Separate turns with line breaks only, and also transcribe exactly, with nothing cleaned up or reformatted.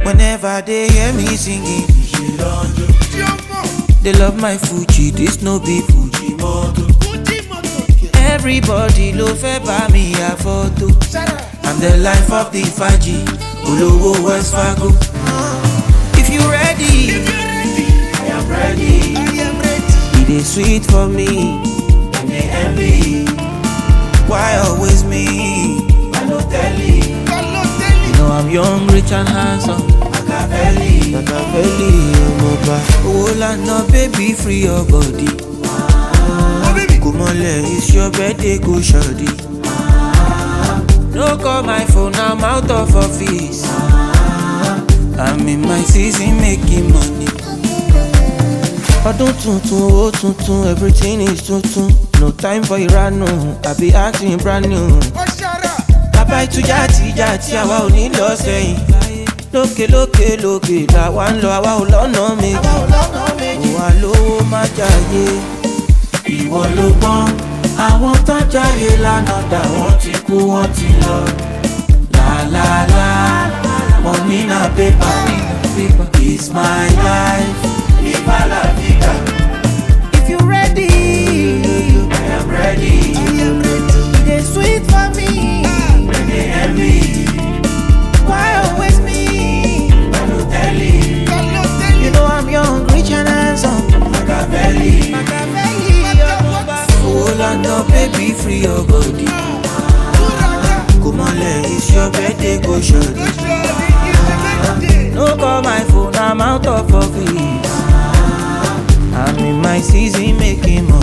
Whenever they hear me singing, they love my Fuji, this no be Fuji moto. Everybody love by me a photo. I'm the life of the Faji, Olowo West Fargo. If you ready, I am ready. It is sweet for me, and they envy. Why always me? I no tell you. You know I'm young, rich and handsome. Machiavelli, Machiavelli, Omoba. Oh, no baby, free your body. Come on, it's your birthday, go shawty. No call my phone, I'm out of office. I'm in my season making money. Ọdún tuntun, owó tuntun, everything is tuntun. No time for ìranù, I be acting brand new. Bàbá ìtú jàti jàti, àwa ò ní lọ sẹ́yìn. Lókè lókè lókè, làwa ń lọ, àwa ò lọ́nà méjì. Òwà lówó má jayé, ìwọ ló gbọ́n. Àwọn tó jayé lánàá dà wọ́n ti kú wọ́n ti lọ. Làlàlà, money na paper, paper is my life. Viva la vida. If you ready, I am ready. It is sweet for me, when they envy. Why always me? Balotelli. You know I'm young, rich and handsome. Machiavelli, Machiavelli. Hold on, no baby, free your body. Come on, it's your birthday, go shawty. No call my phone, I'm out of office. I'm in my season making money.